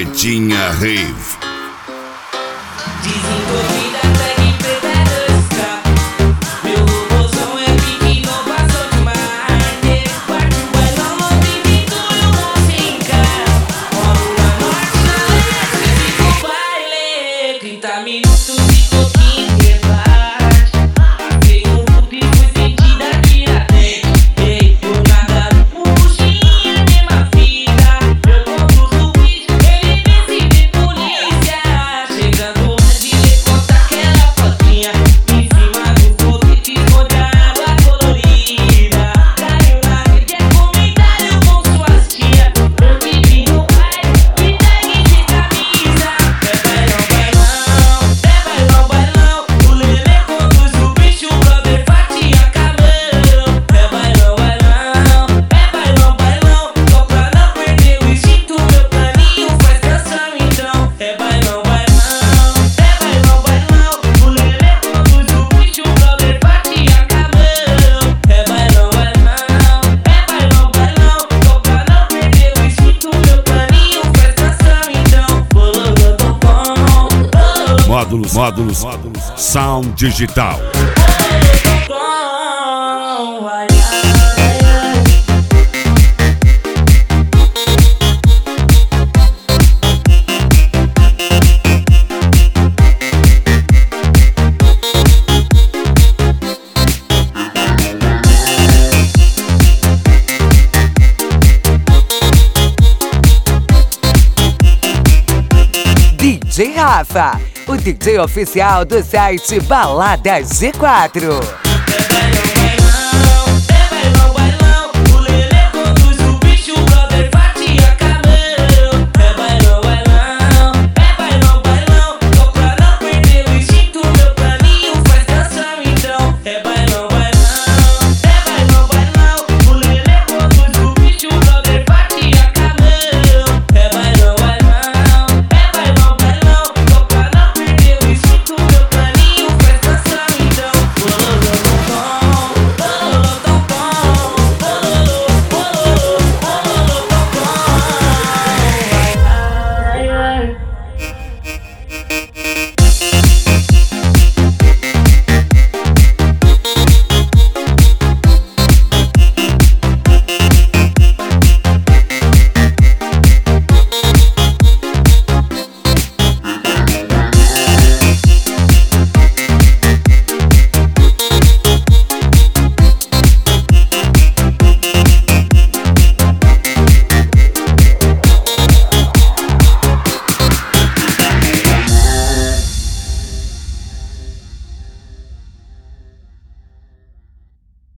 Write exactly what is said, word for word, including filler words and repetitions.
Pretinha Rave. Desenvolvida, segue preta dois. Meu robôzão é pique, inovação demais. Parte o bailão, movimento e o bom sem cara. Moro na norte, na leste, fica o baile. trinta minutos e pouquinho rebate. Passei um vulto e fui sentida aqui na frente. Ei, por nada, um puxinha, mesma fita. Eu conduzo o vídeo, ele vê se vê polícia. Chegando onde ele conta aquela fotinha. Em cima do vulto e te esconde a água colorida. Caiu na rede, é comentário com suas tia. Eu que vi no baile, me segue de camisa. É bailão, bailão, é bailão, bailão. O Lelê conduz o bicho, o brother fatia cabão. É bailão, bailão, é bailão, bailão. Só pra não perder o instinto, meu planinho faz canção então. É bailão, bailão, é bailão, bailão. O Lelê conduz o bicho, o brother fatia cabão. É bailão, bailão, é bailão, bailão. Só pra não perder o instinto, meu planinho faz canção então. Bololô, tô bom, Módulos, módulos, módulos, Sound Digital. bom, ai, ai, ai. D J Rafa, o D J oficial do site Balada G quatro.